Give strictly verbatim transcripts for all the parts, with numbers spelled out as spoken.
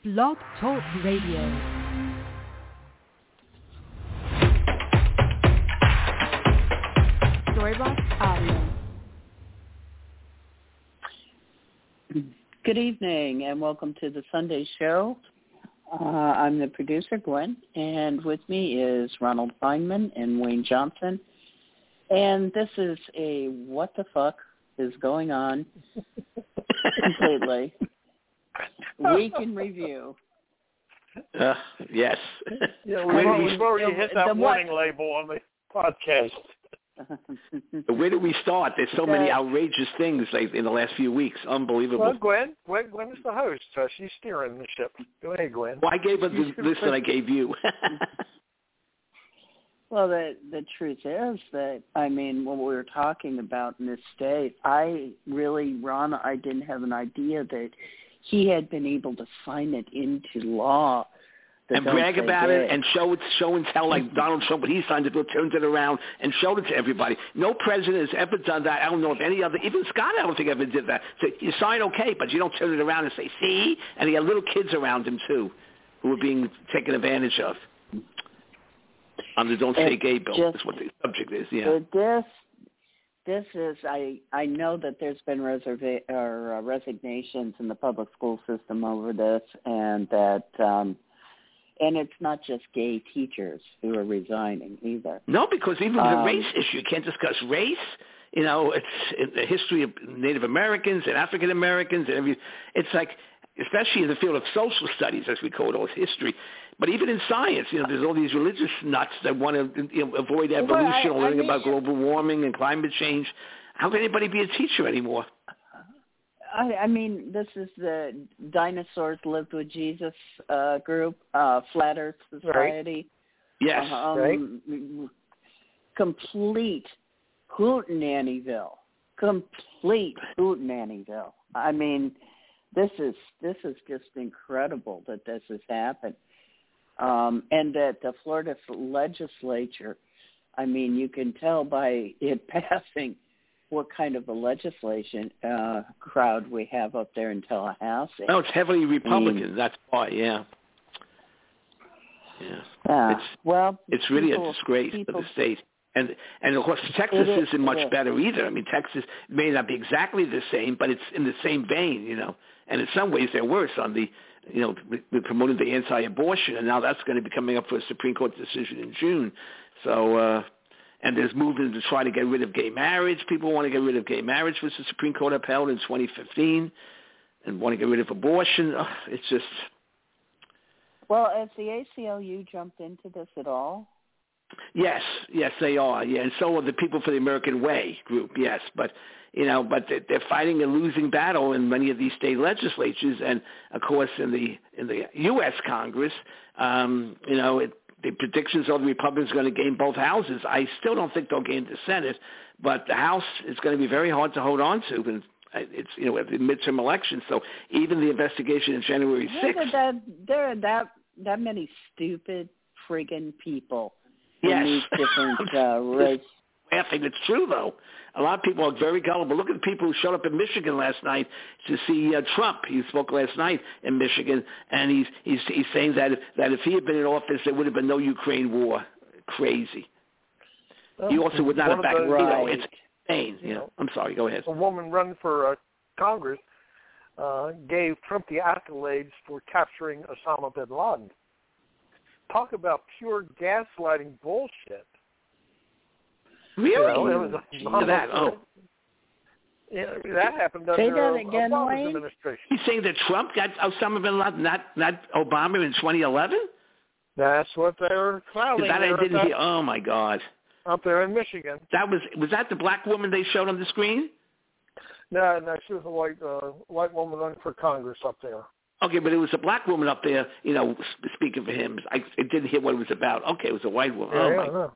Blog Talk Radio. Storybox Audio. Good evening and welcome to the Sunday show. Uh, I'm the producer, Gwen, and with me is Ronald Feynman and Wayne Johnson. And this is a what the fuck is going on completely. Week in review. Uh, yes. Yeah, we've, already, we've already hit that warning what? label on the podcast. Where do we start? There's so many outrageous things like in the last few weeks. Unbelievable. Well, Gwen, Gwen, Gwen is the host, so she's steering the ship. Go ahead, Gwen. Well, I gave her the list that I gave you. Well, the the truth is that, I mean, when we were talking about in this state, I really, Ron, I didn't have an idea that he had been able to sign it into law. And brag about it and show it, show and tell like Donald Trump when he signed it, turned it around and showed it to everybody. No president has ever done that. I don't know if any other, even Scott I don't think ever did that. So you sign okay, but you don't turn it around and say, see? And he had little kids around him too who were being taken advantage of. On the Don't Say Gay bill, that's what the subject is, yeah. This, this is, I, I know that there's been reserva- or, uh, resignations in the public school system over this, and that, um, and it's not just gay teachers who are resigning either. No, because even um, the race issue, you can't discuss race. You know, it's the history of Native Americans and African Americans and every. It's like, especially in the field of social studies, as we call it, all history. But even in science, you know, there's all these religious nuts that want to you know, avoid evolution well, I, or learning I mean, about global warming and climate change. How can anybody be a teacher anymore? I, I mean, this is the Dinosaurs Lived with Jesus uh, group, uh, Flat Earth Society. Right. Yes, um, right. Complete hootenannyville. Complete hootenannyville. I mean, this is this is just incredible that this has happened, um, and that the Florida legislature. I mean, you can tell by it passing what kind of a legislation uh, crowd we have up there in Tallahassee. No, it's heavily Republican. I mean, that's why, yeah. Yeah. Uh, it's, well, it's really people, a disgrace people, for the state. And, and of course, Texas is, isn't much is. better either. I mean, Texas may not be exactly the same, but it's in the same vein, you know. And in some ways, they're worse on the, you know, we're promoting the anti-abortion, and now that's going to be coming up for a Supreme Court decision in June. So, uh, and there's movement to try to get rid of gay marriage. People want to get rid of gay marriage, which the Supreme Court upheld in twenty fifteen, and want to get rid of abortion. Oh, it's just... Well, has the A C L U jumped into this at all? Yes, yes, they are. Yeah, and so are the People for the American Way group. Yes, but you know, but they're fighting a losing battle in many of these state legislatures, and of course, in the in the U S Congress, um, you know, it, the predictions are the Republicans are going to gain both houses. I still don't think they'll gain the Senate, but the House is going to be very hard to hold on to. And it's you know, at the midterm elections, so even the investigation of January sixth. That, there are that that many stupid friggin' people. Yes. In these different uh, races. Laughing. It's true, though. A lot of people are very gullible. Look at the people who showed up in Michigan last night to see uh, Trump. He spoke last night in Michigan, and he's he's he's saying that if, that if he had been in office, there would have been no Ukraine war. Crazy. Well, he also would not have backed. The, you know, it's insane. You you know, I'm sorry. Go ahead. A woman running for uh, Congress uh, gave Trump the accolades for capturing Osama bin Laden. Talk about pure gaslighting bullshit. Really? You know, it was a that, oh. Yeah, that happened Say under that again, Obama's Wayne? administration. He's saying that Trump got Osama bin Laden, not not Obama, in twenty eleven? That's what they were clouding. That I didn't that, hear. Oh my God! Up there in Michigan. That was was that the black woman they showed on the screen? No, no, she was a white uh, white woman running for Congress up there. Okay, but it was a black woman up there, you know, speaking for him. I, I didn't hear what it was about. Okay, it was a white woman. Yeah, oh, yeah, my. Yeah.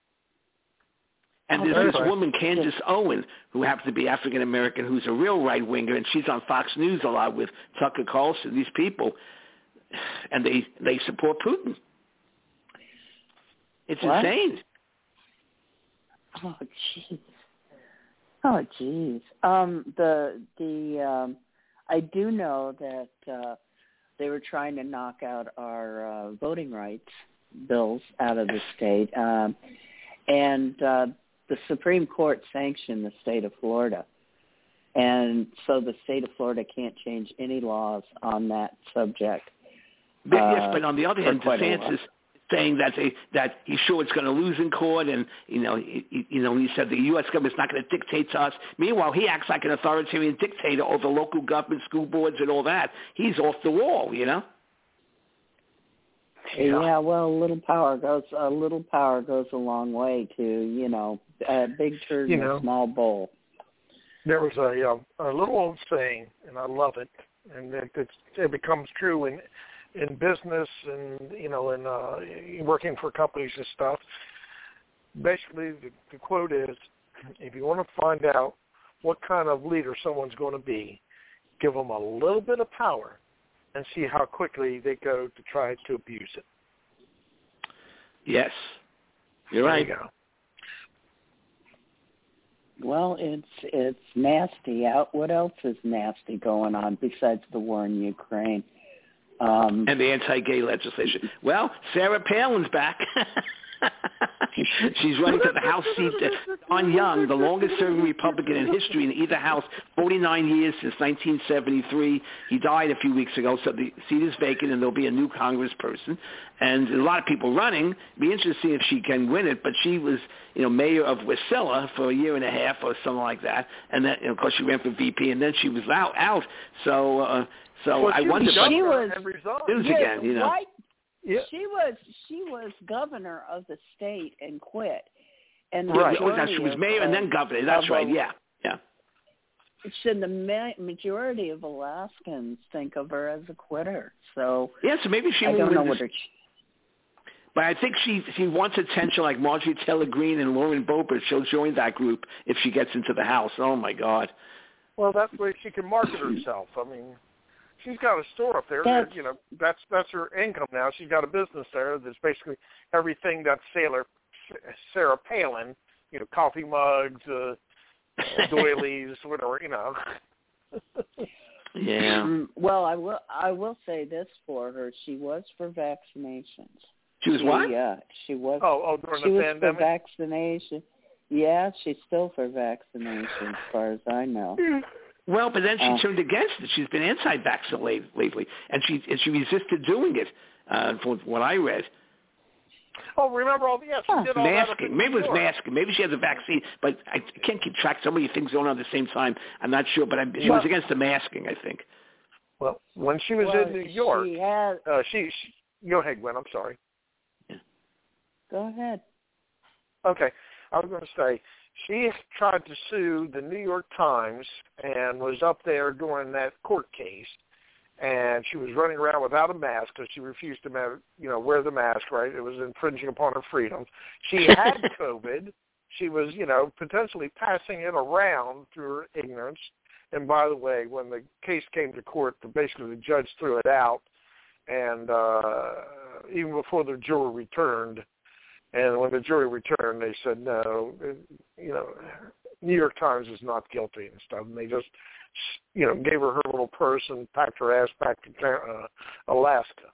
And Oh, there's this right. woman, Candace Owen, who happens to be African-American, who's a real right-winger, and she's on Fox News a lot with Tucker Carlson, these people, and they, they support Putin. It's what? insane. Oh, jeez. Oh, jeez. Um, the, the, um, I do know that uh, they were trying to knock out our uh, voting rights bills out of the state, um, and uh, the Supreme Court sanctioned the state of Florida, and so the state of Florida can't change any laws on that subject. But, uh, yes, but on the other hand, DeSantis saying that they, that he's sure it's going to lose in court, and you know, he, you know, he said the U S government's not going to dictate to us. Meanwhile, he acts like an authoritarian dictator over local government, school boards, and all that. He's off the wall, you know. Yeah, yeah well, a little power goes a little power goes a long way to you know a big turd you in know, a small bowl. There was a uh, a little old saying, and I love it, and it, it's, it becomes true in in business and you know in uh, working for companies and stuff. Basically, the, the quote is, if you want to find out what kind of leader someone's going to be, give them a little bit of power and see how quickly they go to try to abuse it. Yes, you're right. There you go. Well, it's it's nasty out. What else is nasty going on besides the war in Ukraine? Um, and the anti-gay legislation. Well, Sarah Palin's back. She's running for the House seat. Don Young, the longest-serving Republican in history in either House, forty-nine years since nineteen seventy-three. He died a few weeks ago, so the seat is vacant, and there'll be a new congressperson. And a lot of people running. It'll be interesting to see if she can win it. But she was, you know, mayor of Wasilla for a year and a half or something like that. And then, you know, of course, she ran for V P, and then she was out. out. So, uh, so well, I wonder. She was news again, you know. Right? Yeah. She was she was governor of the state and quit. And Right. the Oh, that's, she was mayor and then governor. That's right. Yeah. Yeah. Should the ma- majority of Alaskans think of her as a quitter? So yeah. So maybe she. I don't know this, what her. But I think she she wants attention like Marjorie Taylor Greene and Lauren Boebert. She'll join that group if she gets into the House. Oh my God. Well, that's where she can market herself. I mean, she's got a store up there. That's, that, you know, that's that's her income now. She's got a business there that's basically everything that Sarah Sarah Palin, you know, coffee mugs, uh, doilies, whatever, you know. Yeah. Well, I will I will say this for her: she was for vaccinations. She was she, what? Yeah, she was. Oh, oh, during she the was pandemic. for vaccination. Yeah, she's still for vaccination, as far as I know. Well, but then she uh, turned against it. She's been anti-vaccine lately, and she and she resisted doing it. Uh, from what I read. Oh, remember all the yes, she huh. did all that up masking. in Maybe it was New York. masking. Maybe she had the vaccine, but I can't keep track. So many things going on at the same time. I'm not sure, but I, she well, was against the masking, I think. Well, when she was well, in New York, she had, uh, she, she go ahead, Gwen. I'm sorry. Yeah. Go ahead. Okay, I was going to say she tried to sue the New York Times and was up there during that court case, and she was running around without a mask because she refused to, you know, wear the mask. Right, it was infringing upon her freedom. She had COVID. She was, you know, potentially passing it around through her ignorance. And by the way, when the case came to court, basically the judge threw it out, and uh, even before the jury returned. And when the jury returned, they said, no, you know, New York Times is not guilty and stuff. And they just, you know, gave her her little purse and packed her ass back to uh, Alaska.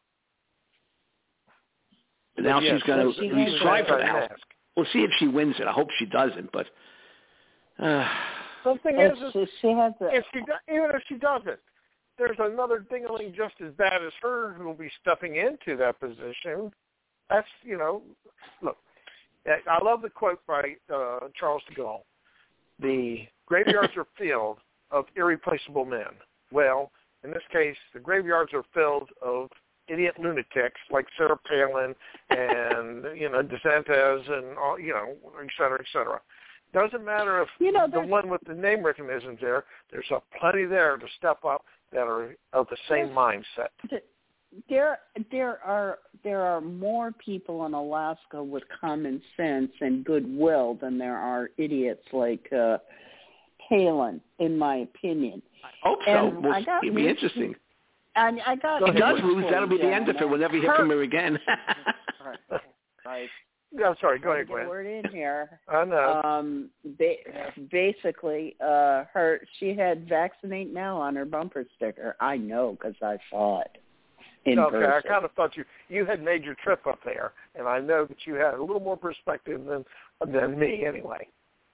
But now yes, she's going she to has strive for the that House. mask. We'll see if she wins it. I hope she doesn't, but... Uh, Something It's, is, she, she has a, if she, even if she doesn't, there's another ding-a-ling just as bad as her who will be stepping into that position. That's, you know, look, I love the quote by uh, Charles de Gaulle. The graveyards are filled of irreplaceable men. Well, in this case, the graveyards are filled of idiot lunatics like Sarah Palin and, you know, DeSantis and, all, you know, et cetera, et cetera. Doesn't matter if you know, the one with the name recognition's there. There's a plenty there to step up that are of the same mindset. There, there are there are more people in Alaska with common sense and goodwill than there are idiots like uh, Palin, in my opinion. I hope so. And We'll, I got it'll be news- interesting. And I got If he does news lose, for that'll be you, the end of it. We'll never hear her, from her again. right. right. Yeah, I'm sorry. Go Gotta ahead, get a Gwen. word in here. I know. Um, ba- basically, uh, her she had "Vaccinate Now" on her bumper sticker. I know because I saw it. in okay, person. I kind of thought you you had made your trip up there, and I know that you had a little more perspective than than me, anyway.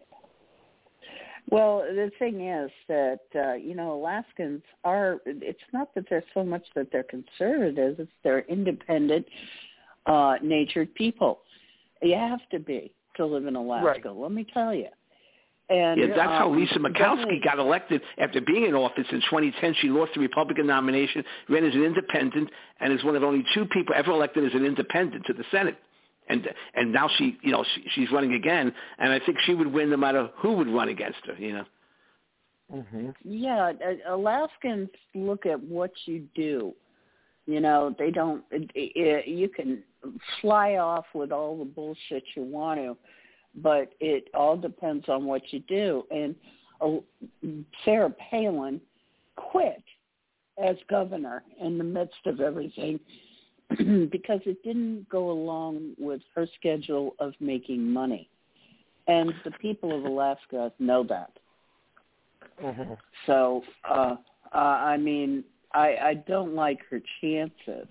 Well, the thing is that, uh, you know, Alaskans are, it's not that they're so much that they're conservative, it's they're independent, uh, natured people. You have to be to live in Alaska, Right. let me tell you. And, yeah, that's um, how Lisa definitely- Murkowski got elected after being in office in twenty ten. She lost the Republican nomination, ran as an independent, and is one of only two people ever elected as an independent to the Senate. And and now she, you know, she, she's running again, and I think she would win no matter who would run against her, you know. Mm-hmm. Yeah, uh, Alaskans look at what you do. You know, they don't, it, it, you can fly off with all the bullshit you want to, but it all depends on what you do. And uh, Sarah Palin quit as governor in the midst of everything because it didn't go along with her schedule of making money. And the people of Alaska know that. Mm-hmm. So, uh, uh, I mean, I, I don't like her chances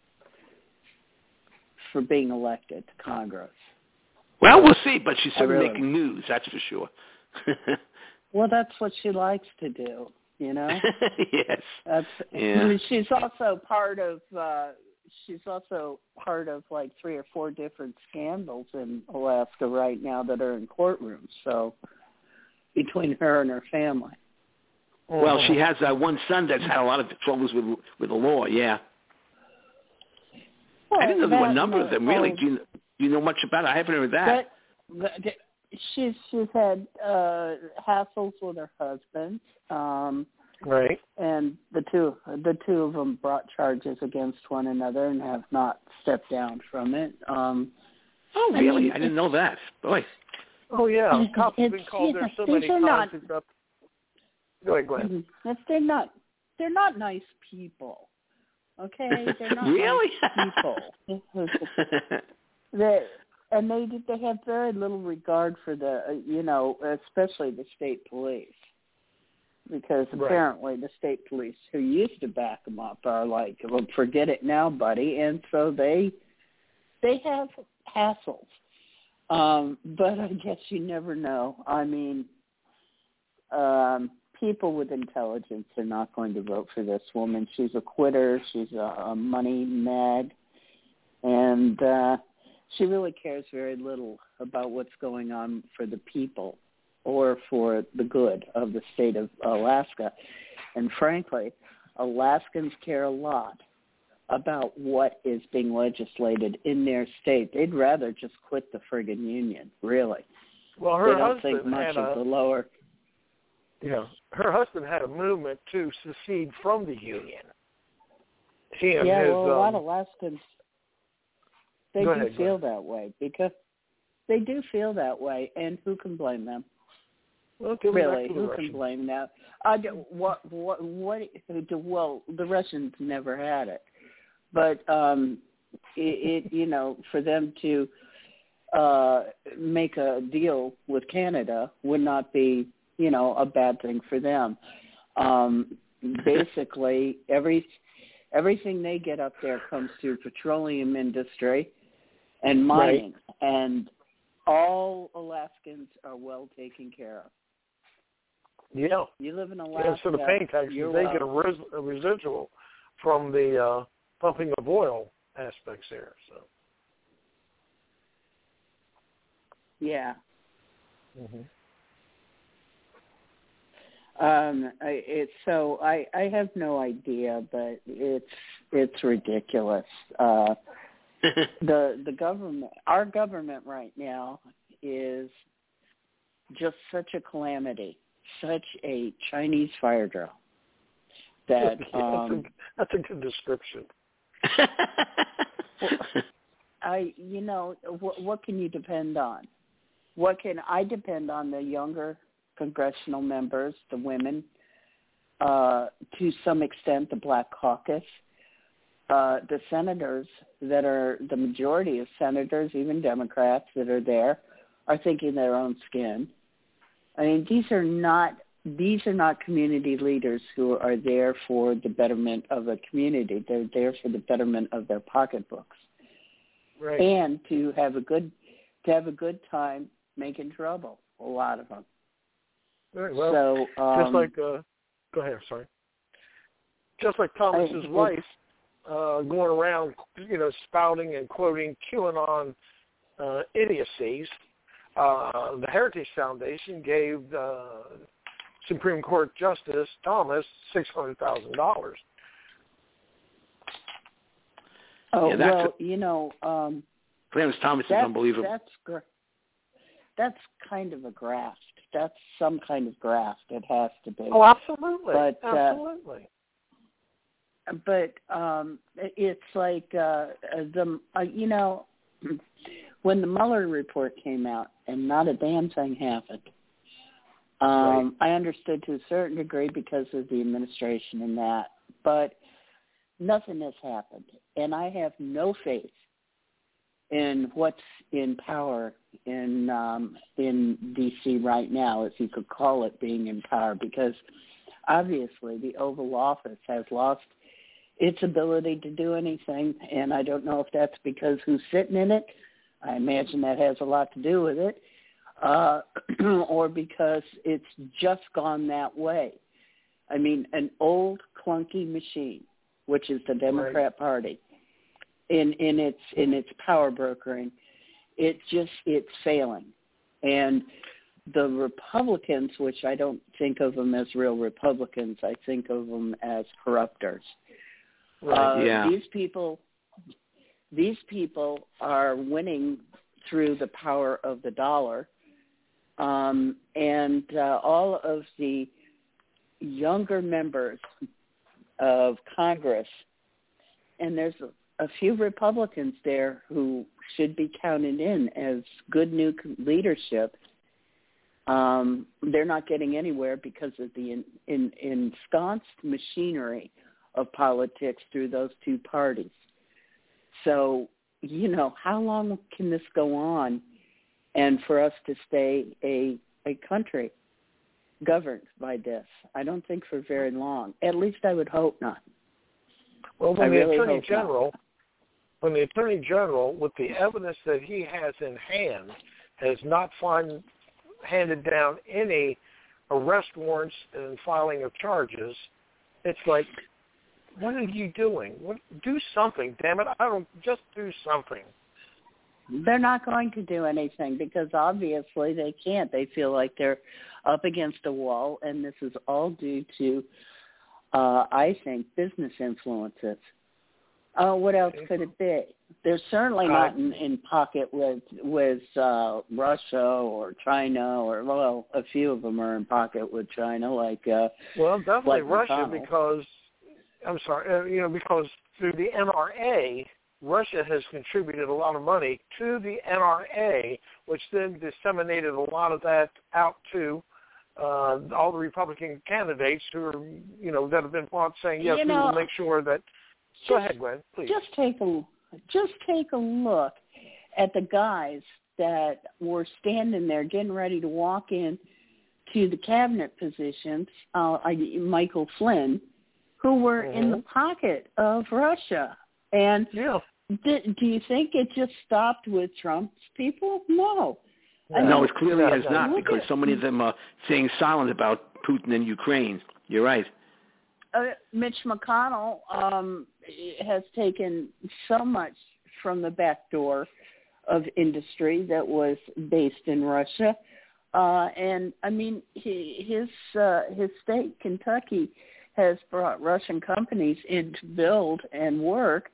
for being elected to Congress. Well, we'll see, but she's certainly really making news, that's for sure. Well, that's what she likes to do, you know? Yes. That's, Yeah. I mean, she's also part of, uh, she's also part of like three or four different scandals in Alaska right now that are in courtrooms, so between her and her family. Well, she has uh, one son that's had a lot of troubles with with the law, yeah. Well, I didn't know there were a that, number of them, really. oh, Do you, do you know much about it? I haven't heard that. That, that she's she's had uh, hassles with her husband, um, Right. and the two the two of them brought charges against one another and have not stepped down from it. Um, Oh, I really? mean, I didn't know that. Boy. Oh, yeah. It's- Cops have been it's- called you there know, so these many are times. not- It's up. Go ahead, Glenn. If they're not they're not nice people. Okay, they're not Really? nice people. they and they they have very little regard for the uh, you know, especially the state police, because Right. apparently the state police who used to back them up are like, well, forget it now, buddy, and so they they have hassles. Um, but I guess you never know. I mean, um, people with intelligence are not going to vote for this woman. She's a quitter. She's a, a money mag. And uh, she really cares very little about what's going on for the people or for the good of the state of Alaska. And frankly, Alaskans care a lot about what is being legislated in their state. They'd rather just quit the friggin' union, really. Well, her they don't husband think much had of a, the lower. yeah, her husband had a movement to secede from the union. He and Yeah, his, well, a um, lot of Alaskans, they Go do ahead, feel that way because they do feel that way, and who can blame them? well, give them back Really, to the who Russians. can blame them? I do, what, what, what, well, the Russians never had it. But, um, it, it, you know, for them to uh, make a deal with Canada would not be, you know, a bad thing for them. Um, basically, every everything they get up there comes through petroleum industry and mining, right. And all Alaskans are well taken care of. Yeah. You live in Alaska. Yeah, so the paying taxes, they well. get a, res- a residual from the uh, pumping of oil aspects there. So. Yeah. Mm-hmm. Um, I, it's so I, I have no idea, but it's it's ridiculous. Uh, the the government, our government right now is just such a calamity, such a Chinese fire drill that yeah, um, that's, a, that's a good description. well, I you know what, what can you depend on? What can I depend on? The younger congressional members, the women, uh, to some extent the Black Caucus, uh, the senators that are, the majority of senators, even Democrats that are there, are thinking their own skin. I mean, these are not these are not community leaders who are there for the betterment of a community. They're there for the betterment of their pocketbooks, right. and to have a good to have a good time making trouble. A lot of them. Very well. So, um, just like, uh, go ahead. Sorry. Just like Thomas's I, wife uh, going around, you know, spouting and quoting QAnon uh, idiocies. Uh, the Heritage Foundation gave uh, Supreme Court Justice Thomas six hundred thousand dollars. Oh yeah, that's well, a, you know, um, Clarence Thomas is that's, unbelievable. That's gr- that's kind of a graft. That's some kind of graft. It has to be. Oh, absolutely, but, absolutely. Uh, but um, it's like uh, the uh, you know. When the Mueller report came out and not a damn thing happened, um, right. I understood to a certain degree because of the administration and that, but nothing has happened. And I have no faith in what's in power in um, in D C right now, if you could call it being in power, because obviously the Oval Office has lost its ability to do anything, and I don't know if that's because who's sitting in it. I imagine that has a lot to do with it, uh, or because it's just gone that way. I mean, an old clunky machine, which is the Democrat right. Party, in, in its in its power brokering, it just it's failing, and the Republicans, which I don't think of them as real Republicans, I think of them as corruptors. Right. Uh, yeah. These people. These people are winning through the power of the dollar, um, and uh, all of the younger members of Congress, and there's a, a few Republicans there who should be counted in as good new leadership. Um, they're not getting anywhere because of the in, in, ensconced machinery of politics through those two parties. So, you know, how long can this go on and for us to stay a a country governed by this? I don't think for very long. At least I would hope not. Well, when I the really Attorney hope General, not. when the Attorney General, with the evidence that he has in hand, has not find, handed down any arrest warrants and filing of charges, it's like, what are you doing? What, do something, damn it. I don't, just do something. They're not going to do anything because obviously they can't. They feel like they're up against a wall, and this is all due to, uh, I think, business influences. Uh, what else could it be? They're certainly not in, in pocket with with uh, Russia or China, or well, a few of them are in pocket with China, like uh, well, definitely like Russia McConnell. because. I'm sorry, uh, you know, because through the N R A, Russia has contributed a lot of money to the N R A, which then disseminated a lot of that out to uh, all the Republican candidates who are, you know, that have been fought saying, yes, you we know, will make sure that. Go ahead, Gwen, please. Just take a just take a look at the guys that were standing there getting ready to walk in to the cabinet positions, uh, Michael Flynn, who were mm-hmm. in the pocket of Russia. And yeah. do, do you think it just stopped with Trump's people? No. I no, mean, it clearly no, has no. not, because so many of them are staying silent about Putin and Ukraine. You're right. Uh, Mitch McConnell um, has taken so much from the back door of industry that was based in Russia. Uh, and, I mean, he, his uh, his state, Kentucky, has brought Russian companies in to build and work,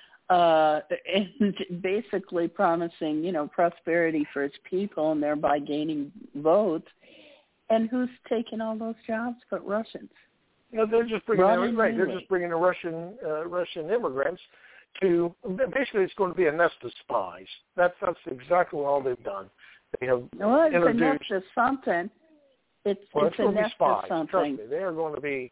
uh, and basically promising, you know, prosperity for its people and thereby gaining votes. And who's taking all those jobs but Russians? You know, they're just bringing Running in, right. anyway. They're just bringing the Russian uh, Russian immigrants to basically. It's going to be a nest of spies. That's that's exactly all they've done. They have well, it's introduced a nest of something. It's well, it's, it's a going to be nest spies. of something. Trust me, they are going to be,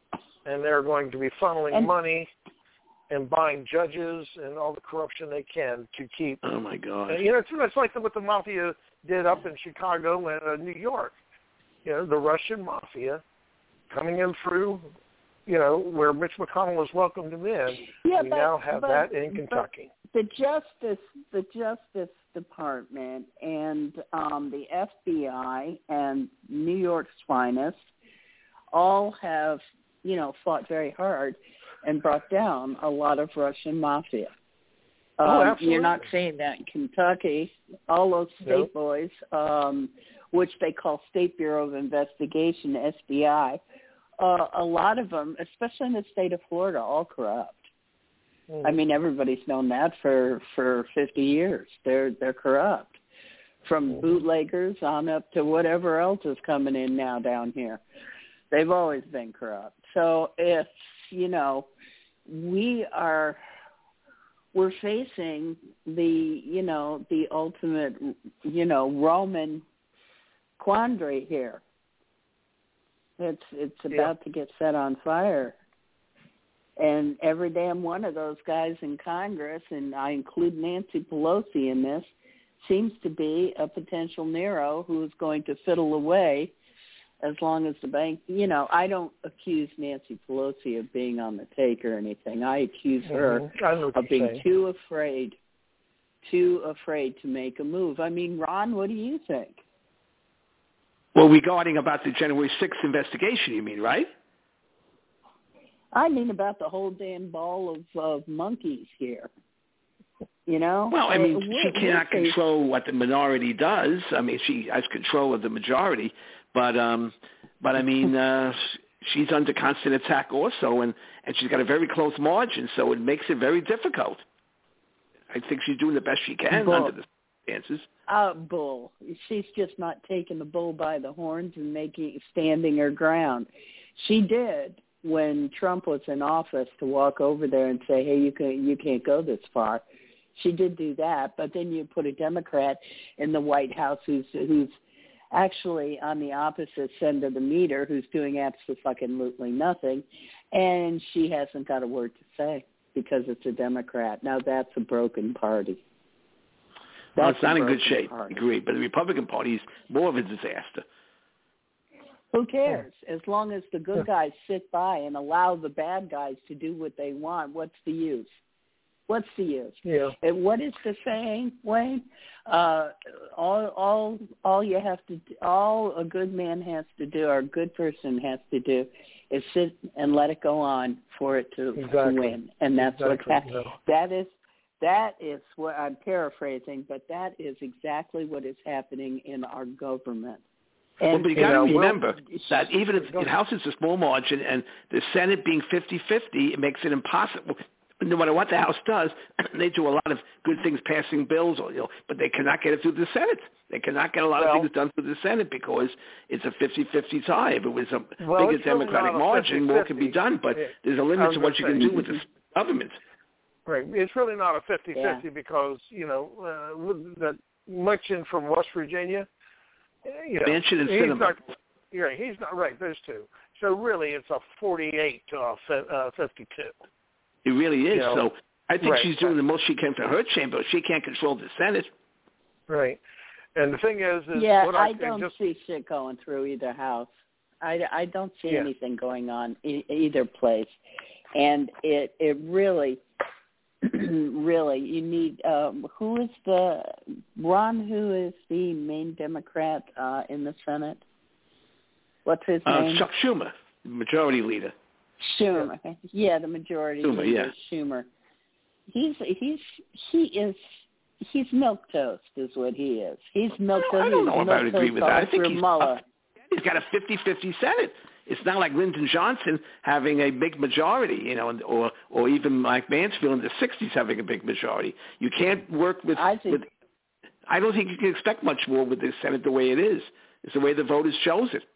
and they're going to be funneling and, money and buying judges and all the corruption they can to keep. Oh my God! Uh, you know, it's, it's like what the mafia did up in Chicago and uh, New York. you know, the Russian mafia coming in through, you know, where Mitch McConnell has welcomed him in. Yeah, we but, now have but, that in Kentucky. The Justice, the Justice Department, and um, the F B I and New York's finest all have, you know, fought very hard and brought down a lot of Russian mafia. Um, oh, absolutely. You're not seeing that in Kentucky. All those state Nope. boys, um, which they call State Bureau of Investigation, S B I, uh, a lot of them, especially in the state of Florida, all corrupt. Mm. I mean, everybody's known that for, for fifty years. They're they're corrupt, from mm. bootleggers on up to whatever else is coming in now down here. They've always been corrupt. So if, you know, we are... we're facing the, you know, the ultimate, you know, Roman quandary here. It's it's about yeah. to get set on fire. And every damn one of those guys in Congress, and I include Nancy Pelosi in this, seems to be a potential Nero who's going to fiddle away as long as the bank, you know, I don't accuse Nancy Pelosi of being on the take or anything. I accuse her mm-hmm. of being saying. too afraid, too afraid to make a move. I mean, Ron, what do you think? Well, regarding about the January sixth investigation, you mean, right? I mean about the whole damn ball of, of monkeys here. You know? Well, I mean, uh, she cannot control what the minority does. I mean, she has control of the majority. But, um, but I mean, uh, she's under constant attack also, and, and she's got a very close margin, so it makes it very difficult. I think she's doing the best she can bull. under the circumstances. Uh, bull. She's just not taking the bull by the horns and making standing her ground. She did when Trump was in office to walk over there and say, hey, you can you can't go this far. She did do that, but then you put a Democrat in the White House who's who's actually on the opposite end of the meter, who's doing absolutely nothing, and she hasn't got a word to say because it's a Democrat. Now that's a broken party. That's well, it's not in good shape, party. I agree, but the Republican Party is more of a disaster. Who cares? As long as the good guys sit by and allow the bad guys to do what they want, what's the use? What's the use? Yeah. And what is the saying, Wayne? Uh, all, all, all you have to, do, all a good man has to do, or a good person has to do, is sit and let it go on for it to, exactly. to win. And that's exactly. what's happening. No. That is, that is what I'm paraphrasing, but that is exactly what is happening in our government. And, well, but you got to know, remember we'll, that even if the House is a small margin and the Senate being fifty-fifty, it makes it impossible. No matter what the House does, they do a lot of good things, passing bills, or, you know, but they cannot get it through the Senate. They cannot get a lot well, of things done through the Senate because it's a fifty-fifty tie. If it was a well, bigger Democratic really margin, more can be done, but it, there's a limit to what you can do with the government. Right. It's really not a fifty-fifty yeah. because, you know, uh, that Manchin from West Virginia, you know, Manchin and he's Sinema. not, yeah, he's not right, those two. So really it's a forty-eight to a fifty-two. It really is. You know, so I think right. she's doing the most she can for her chamber. She can't control the Senate. Right. And the thing is, is yeah, what I, I don't just, see shit going through either house. I, I don't see yeah. anything going on e- either place. And it, it really, really, you need, um, who is the, Ron, who is the main Democrat uh, in the Senate? What's his Uh, name? Chuck Schumer, majority leader. Schumer. Yeah, yeah the majority Schumer, leader, yeah. Schumer. He's, he's, he is, he's milquetoast is what he is. He's milquetoast. I don't know if I would agree with that. I think he's, Mueller. he's got a fifty-fifty Senate. It's not like Lyndon Johnson having a big majority, you know, or or even Mike Mansfield in the sixties having a big majority. You can't work with. I think. With, I don't think you can expect much more with the Senate the way it is. It's the way the voters chose it.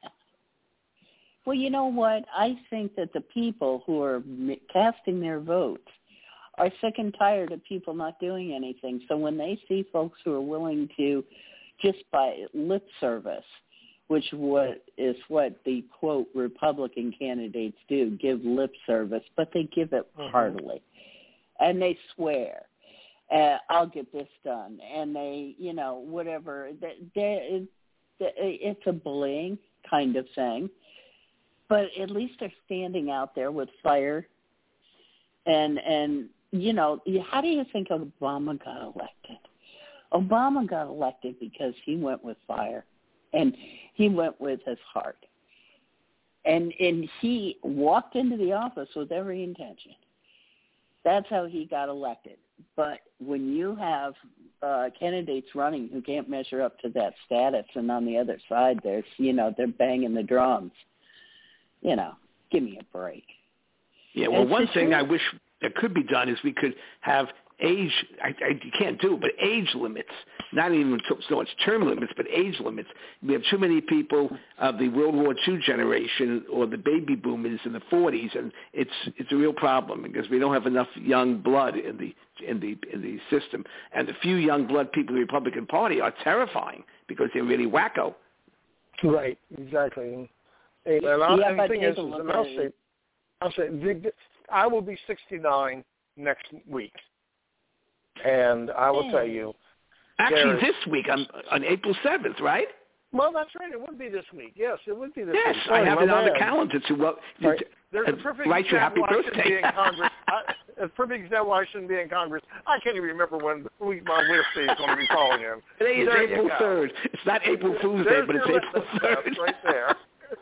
Well, you know what? I think that the people who are casting their votes are sick and tired of people not doing anything. So when they see folks who are willing to, just by lip service, which what is what the, quote, Republican candidates do, give lip service, but they give it mm-hmm. heartily. And they swear, uh, I'll get this done. And they, you know, whatever. They, they, it's a bullying kind of thing. But at least they're standing out there with fire. And, and you know, how do you think Obama got elected? Obama got elected because he went with fire, and he went with his heart. And and he walked into the office with every intention. That's how he got elected. But when you have uh, candidates running who can't measure up to that status, and on the other side there's, you know, they're banging the drums, you know, give me a break. Yeah, well, It's one the thing truth. I wish that could be done is we could have age, I, I you can't do it, but age limits, not even so, so much term limits, but age limits. We have too many people of the World War Two generation or the baby boomers in the forties, and it's it's a real problem because we don't have enough young blood in the in the in the system. And the few young blood people in the Republican Party are terrifying because they're really wacko. Right, exactly. And, and, I, Yeah, and the but thing take is, a is look and at I'll it. say, I'll say, the, I will be sixty-nine next week, and I will tell you. Actually, There's- this week on on April seventh, right? Well, that's right. It would be this week. Yes, it would be this Yes, week. I Sorry, have my it on the bad. calendar to well, Right. to, There's uh, a perfect write you happy example why I shouldn't birthday. be in Congress. I, a perfect example why I shouldn't be in Congress. I can't even remember when week my birthday is going to be falling in. Today is There you April go. third. It's not April Fool's Day, There's but it's your April litmus third. test right there.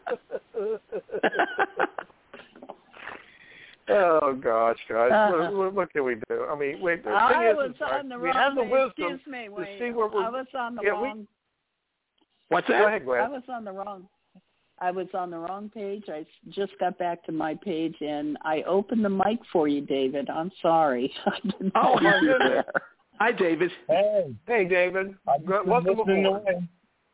Oh gosh, guys, Uh-huh. what, what, what can we do? I mean, wait. The I thing is, was is, on the we wrong have the page. wisdom Excuse me, to wait. see what we're. I was on the yeah, wrong. We, What's go that? ahead, go I ahead. was on the wrong. I was on the wrong page. I just got back to my page, and I opened the mic for you, David. I'm sorry. I didn't Oh, know my you were goodness. there. Hi, David. Hey, Hey, David. I've just been Welcome listening aboard. away.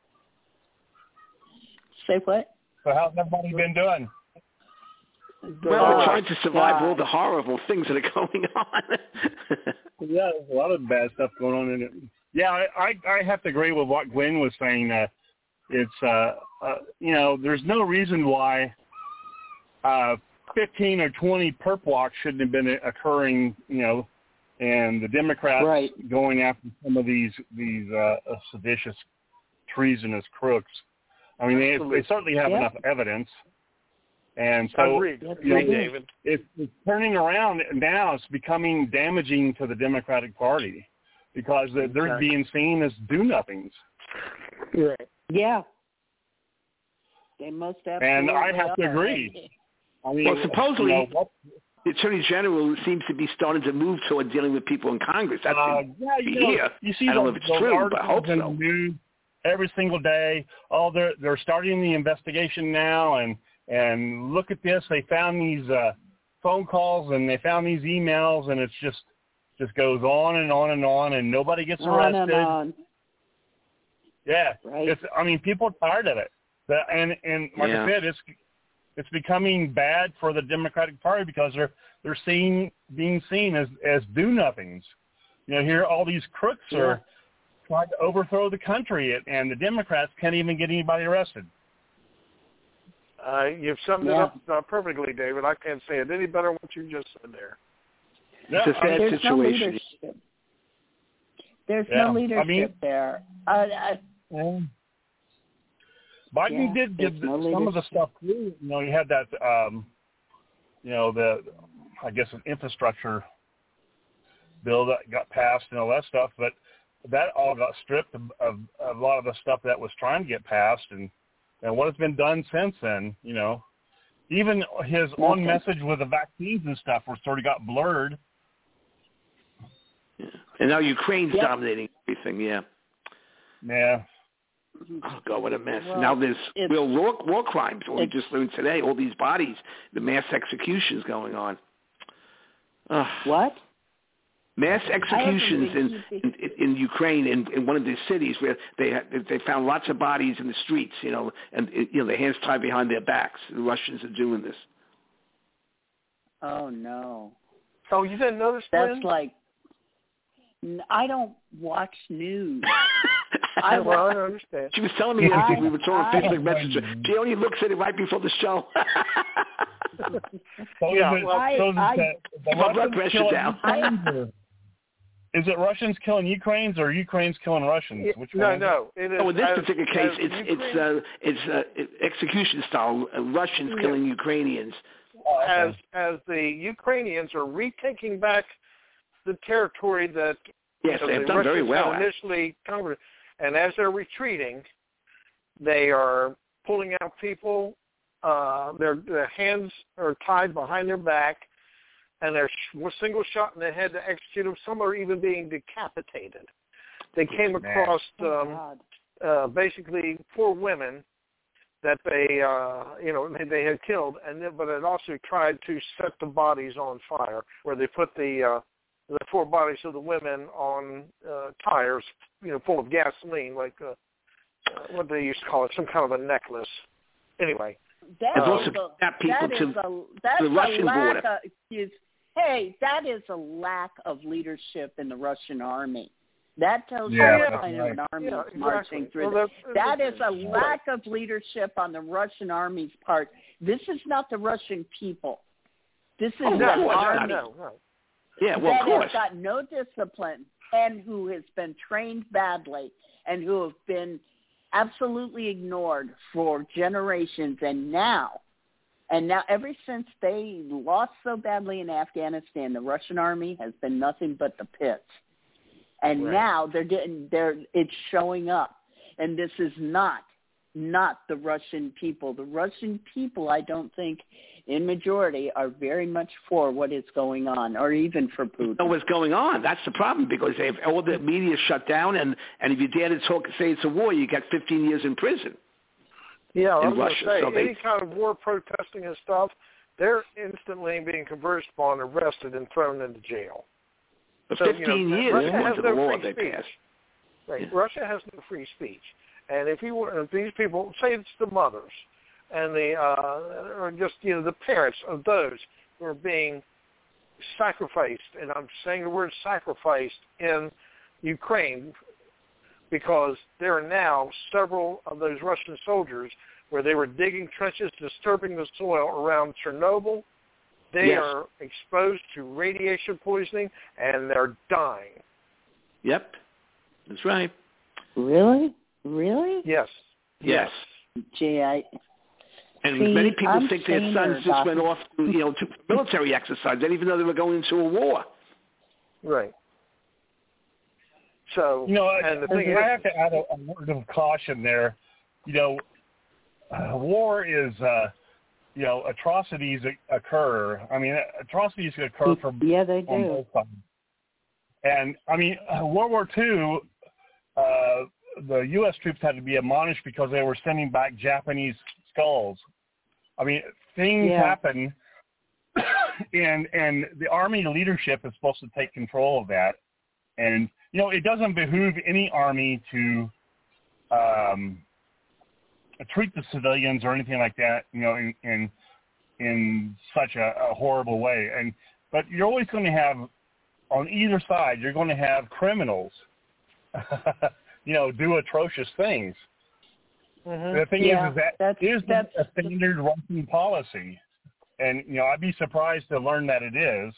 Say what? So how's everybody been doing? Well, Oh, we're trying to survive all God. the horrible things that are going on. Yeah, there's a lot of bad stuff going on in it. Yeah, I, I, I have to agree with what Gwen was saying. Uh, it's, uh, uh, you know, there's no reason why uh, fifteen or twenty perp walks shouldn't have been occurring, you know, and the Democrats Right. going after some of these these uh, uh, seditious, treasonous crooks. I mean, they, they certainly have Yeah. enough evidence. And so Agreed. Yes, you know, Agreed, we do. David. it's, it's turning around now. It's becoming damaging to the Democratic Party because they're, they're Exactly. being seen as do-nothings. Right. Yeah. They most absolutely And I have to are. agree. I mean, Well, supposedly- you know, what, The Attorney General seems to be starting to move toward dealing with people in Congress. That's uh, been yeah, you the know, year. you see I don't know those, if it's those true, but I articles hope in so. the news every single day. Oh, they're they're starting the investigation now, and and look at this. They found these uh, phone calls and they found these emails, and it's just just goes on and on and on, and nobody gets On arrested. and on. Yeah, Right. it's. I mean, people are tired of it. The, and and like Yeah. I said, it's it's becoming bad for the Democratic Party because they're they're seen being seen as as do nothings. You know, here all these crooks Yeah. are trying to overthrow the country, and the Democrats can't even get anybody arrested. Uh, you've summed it Yeah. up uh, perfectly, David. I can't say it any better than what you just said there. Yeah, It's a I mean, sad There's no situation. leadership. There's Yeah, no I leadership mean- there. I, I, Biden Yeah, did give there's no some of the leadership. stuff through. You know, he had that, um, you know, the, I guess, an infrastructure bill that got passed and all that stuff, but that all got stripped of, of, of a lot of the stuff that was trying to get passed, and, and what has been done since then, you know. Even his own Nothing. message with the vaccines and stuff was sort of got blurred. Yeah. And now Ukraine's Yep. dominating everything, yeah. Yeah. Oh, God, what a mess. Well, now there's it's- real war, war crimes. What we it's- just learned today, all these bodies, the mass executions going on. Ugh. what? Mass I executions haven't in, been in, keeping- in Ukraine, in, in one of the cities where they had, they found lots of bodies in the streets, you know, and you know their hands tied behind their backs. The Russians are doing this. Oh, no. Oh, you didn't notice, That's Glenn? like, n- I don't watch news. I I, well, I wa- understand. She was telling me I- yesterday we were talking I- Facebook Messenger. She only looks at it right before the show. So Yeah, is it, well, so is it I- the, the My blood Russians pressure killing down. Ukrainians or- is it Russians killing Ukrainians or Ukrainians killing Russians? Which no, one? no. It is Oh, in this as, particular case, as it's Ukraine, it's uh, it's uh, execution style. Uh, Russians yeah. killing Ukrainians. Oh, okay. as as the Ukrainians are retaking back the territory that Yes, you know, they have the done Russians very well. had initially conquered, and as they're retreating, they are pulling out people. Uh, their their hands are tied behind their back, and they're sh- single shot in the head to execute them. Some are even being decapitated. They came across um, uh, basically four women that they, uh, you know, they, they had killed, and then, but had also tried to set the bodies on fire, where they put the uh, the four bodies of the women on uh, tires, you know, full of gasoline, like uh, uh, what they used to call it, some kind of a necklace. Anyway, That There's is also a, that people that to is a, that's the a Russian lack border. Of, excuse, hey, that is a lack of leadership in the Russian army. That tells Yeah, you what that's kind right. of an army Yeah, is marching exactly. through. Well, the, that's- that is a right. lack of leadership on the Russian army's part. This is not the Russian people. This is Oh, the no, army no, no. Yeah, well, that of course. has got no discipline and who has been trained badly and who have been absolutely ignored for generations. And now, and now ever since they lost so badly in Afghanistan, the Russian army has been nothing but the pits. And Right. now they're getting, they're, it's showing up. And this is not, not the Russian people. The Russian people, I don't think, in majority, are very much for what is going on, or even for Putin. Know what's going on? That's the problem, because they have all the media shut down, and, and if you dare to talk, say it's a war, you get fifteen years in prison. Yeah, I in was going Russia, to say, so they- any kind of war protesting and stuff, they're instantly being conversed upon, arrested, and thrown into jail. But So, you fifteen know, years Russia according has to the no law free they speech. passed. Right. Yeah. Russia has no free speech. And if you were, if these people, say it's the mothers and the, uh, or just, you know, the parents of those who are being sacrificed, and I'm saying the word sacrificed in Ukraine, because there are now several of those Russian soldiers where they were digging trenches, disturbing the soil around Chernobyl. They Yes. are exposed to radiation poisoning, and they're dying. Yep, that's right. Really? Really? Yes. Yes. Gee, I... And See, many people I'm think their saner, sons just Doctor went off, to, you know, to military exercise. They didn't even know they were going into a war. Right. So, You know, I, and the thing I is, have to add a, a word of caution there. You know, uh, war is, uh, you know, atrocities occur. I mean, atrocities occur from Yeah, they on do. both sides. And, I mean, uh, World War Two, uh, the U S troops had to be admonished because they were sending back Japanese skulls. I mean, things Yeah. happen, and and the Army leadership is supposed to take control of that. And, you know, it doesn't behoove any Army to um, treat the civilians or anything like that, you know, in in, in such a, a horrible way. And but you're always going to have, on either side, you're going to have criminals, you know, do atrocious things. mm-hmm. The thing Yeah, is, is that that's- is that's- a standard Russian policy. And, you know, I'd be surprised to learn that it is.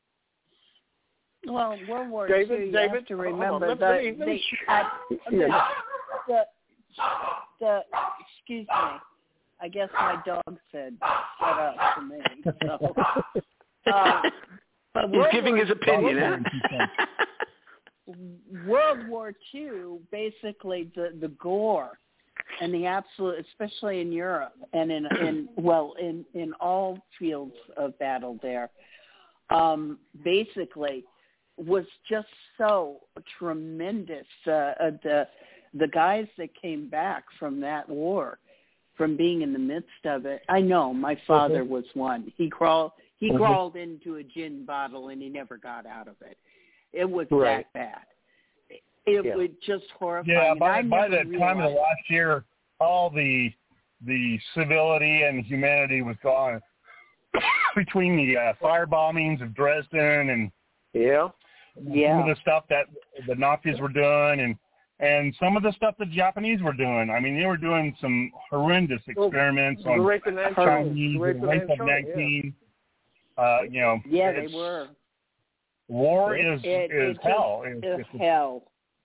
Well, World War David, Two, you David, have to hold on, remember let- the, let me- let the, me- uh, the, the, the, excuse me, I guess my dog said shut up to me. So, uh, but He's World giving War, his opinion, World huh? War, World War Two, basically the, the gore and the absolute, especially in Europe and in, in well, in, in all fields of battle there, um, basically was just so tremendous. Uh, uh, the the guys that came back from that war, from being in the midst of it. I know my father was one. He crawled he Mhm. crawled into a gin bottle and he never got out of it. It was Right. that bad. It Yeah. was just horrifying. Yeah, and by I by never the time of the realized- last year, all the the civility and humanity was gone. Between the uh, fire bombings of Dresden and yeah. Yeah. some of the stuff that the Nazis were doing, and and some of the stuff the Japanese were doing. I mean, they were doing some horrendous experiments The on rape in Nanchang. Chinese, The rape the in rape of Nanchang, yeah. Nanking. Uh, you know, Yeah, they it's- were. War it, is it, is it hell. Is, It's, is it's, hell.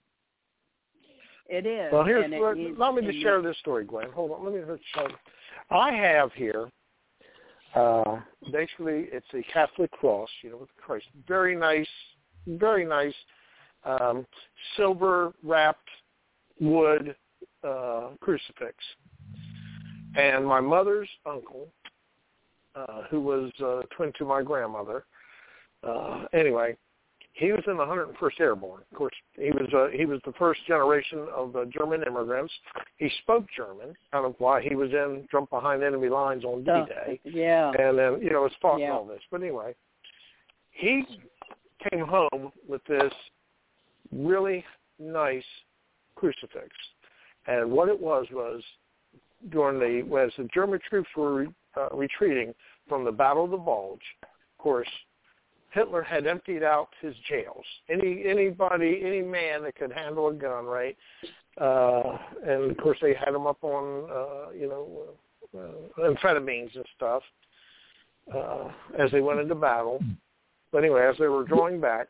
It is. Well, here's and it let, needs, allow me to share it, this story, Glenn. Hold on, let me show. I have here. Uh, basically, it's a Catholic cross, you know, with Christ. Very nice, very nice, um, silver-wrapped wood uh, crucifix. And my mother's uncle, uh, who was uh, twin to my grandmother, uh, anyway, he was in the one hundred first Airborne. Of course, he was uh, he was the first generation of uh, German immigrants. He spoke German, kind of why he was in, jumped behind enemy lines on D-Day. Oh, yeah. And then, you know, was fought yeah. and all this. But anyway, he came home with this really nice crucifix. And what it was was during the, as the German troops were uh, retreating from the Battle of the Bulge, of course, Hitler had emptied out his jails. Any anybody, any man that could handle a gun, right? Uh, and of course, they had them up on, uh, you know, uh, amphetamines and stuff uh, as they went into battle. But anyway, as they were drawing back,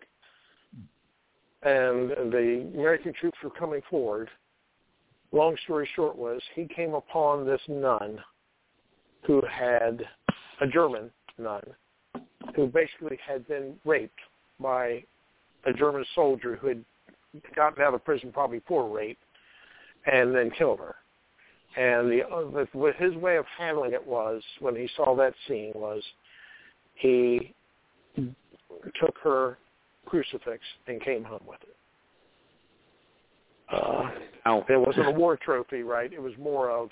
and the American troops were coming forward. Long story short was he came upon this nun who had a German nun who basically had been raped by a German soldier who had gotten out of prison probably for rape and then killed her. And the, uh, the his way of handling it was, when he saw that scene, was he took her crucifix and came home with it. Uh, oh. It wasn't a war trophy, right? It was more of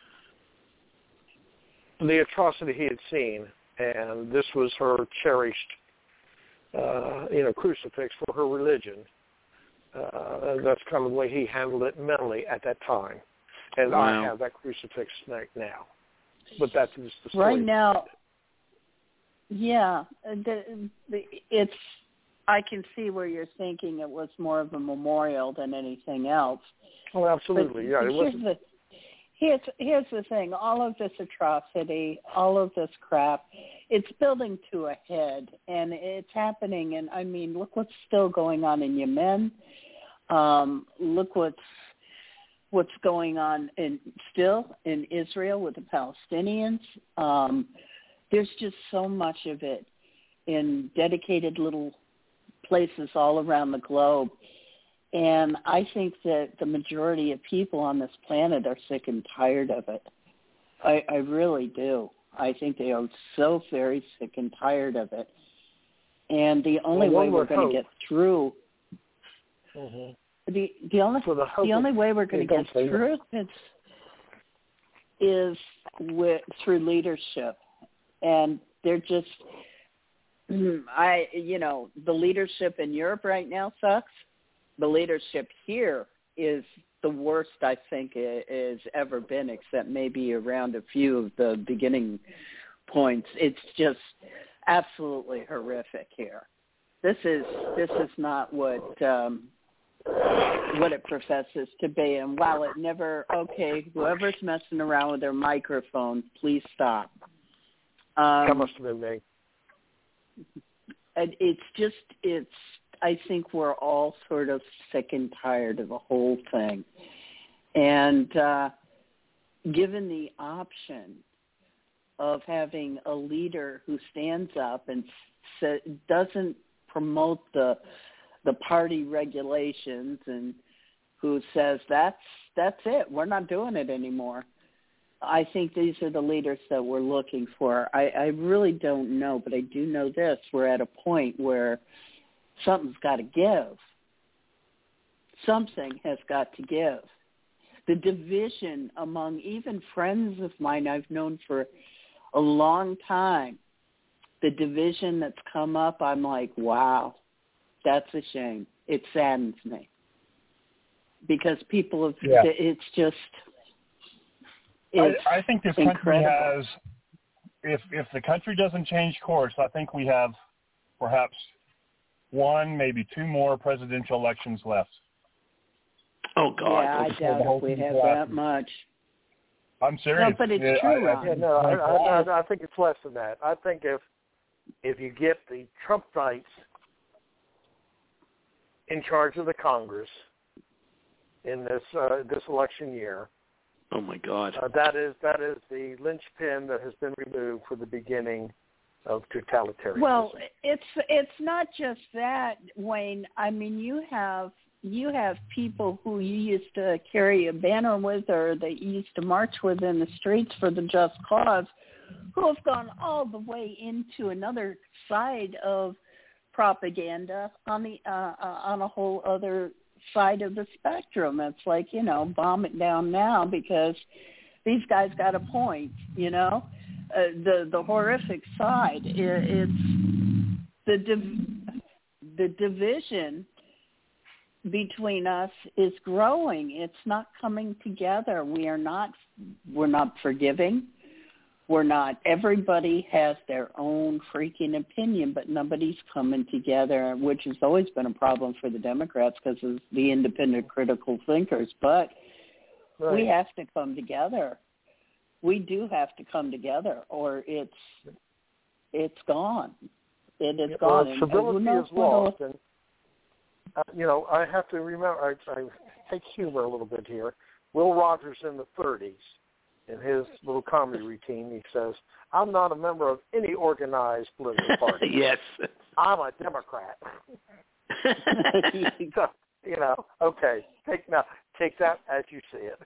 the atrocity he had seen, and this was her cherished, uh, you know, crucifix for her religion. Uh, that's kind of the way he handled it mentally at that time. And wow. I have that crucifix now. But that's just the story. Right now, yeah, the, the, it's, I can see where you're thinking it was more of a memorial than anything else. Oh, absolutely. But yeah, it here's wasn't. the, here's, here's the thing. All of this atrocity, all of this crap, it's building to a head, and it's happening. And, I mean, look what's still going on in Yemen. Um, look what's what's going on in still in Israel with the Palestinians. Um, there's just so much of it in dedicated little places all around the globe. And I think that the majority of people on this planet are sick and tired of it. I, I really do. I think they are so very sick and tired of it. And the only well, way we're going to get through mm-hmm. the the only For the, the only way we're going to get through it is with through leadership. And they're just I, you know, the leadership in Europe right now sucks. The leadership here is the worst I think it has ever been, except maybe around a few of the beginning points. It's just absolutely horrific here. This is this is not what um, what it professes to be. And while it never, okay, whoever's messing around with their microphone, please stop. Um, that must have been me. And it's just, it's, I think we're all sort of sick and tired of the whole thing. And uh, given the option of having a leader who stands up and sa- doesn't promote the the party regulations and who says, that's that's it, we're not doing it anymore. I think these are the leaders that we're looking for. I, I really don't know, but I do know this. We're at a point where something's got to give. Something has got to give. The division among even friends of mine I've known for a long time, the division that's come up, I'm like, wow, that's a shame. It saddens me. Because people have, yeah. it's just... It's I, I think this incredible. country has, if if the country doesn't change course, I think we have perhaps one, maybe two more presidential elections left. Oh, God. Yeah, I doubt if we have that much. I'm serious. No, but it's yeah, true, I, Ron. Yeah, no, I, I, I think it's less than that. I think if if you get the Trumpites in charge of the Congress in this uh, this election year. Oh my God! Uh, that is that is the linchpin that has been removed for the beginning of totalitarianism. Well, it's it's not just that, Wayne. I mean, you have you have people who you used to carry a banner with, or that you used to march with in the streets for the just cause, who have gone all the way into another side of propaganda on the uh, uh, on a whole other side of the spectrum. It's like, you know, bomb it down now because these guys got a point, you know. Uh, the the horrific side, it, it's the div- the division between us is growing. It's not coming together. We are not we're not forgiving. We're not. Everybody has their own freaking opinion, but nobody's coming together, which has always been a problem for the Democrats because of the independent critical thinkers. But right. we have to come together. We do have to come together, or it's it's gone. It is well, gone. Civility and, is lost, and uh, you know I have to remember. I, I take humor a little bit here. Will Rogers in the thirties, in his little comedy routine, he says, "I'm not a member of any organized political party. Yes, I'm a Democrat." So, you know, okay, take now take that as you see it.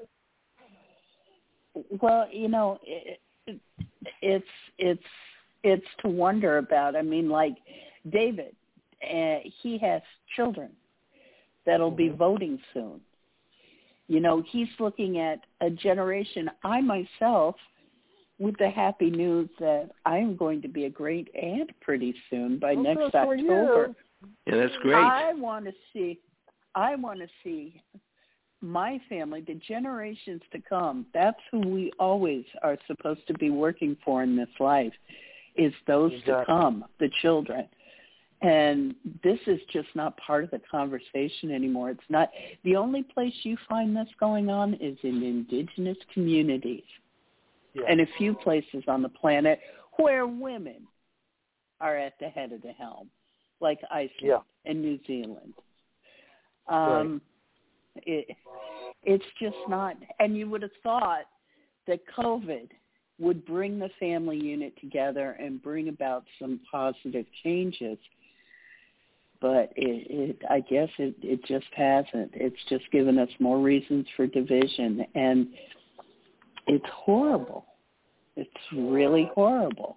Well, you know, it, it, it's it's it's to wonder about. I mean, like David, uh, he has children that'll be voting soon. You know, he's looking at a generation. I myself, with the happy news that I am going to be a great aunt pretty soon by well, next October. You. Yeah, that's great. I want to see. I want to see. My family, the generations to come, that's who we always are supposed to be working for in this life, is those exactly. to come, the children. And this is just not part of the conversation anymore. It's not. The only place you find this going on is in indigenous communities yeah. and a few places on the planet where women are at the head of the helm, like Iceland yeah. and New Zealand. Um, right. It, it's just not, and you would have thought that COVID would bring the family unit together and bring about some positive changes, but it, it I guess it, it just hasn't. It's just given us more reasons for division, and it's horrible. It's really horrible.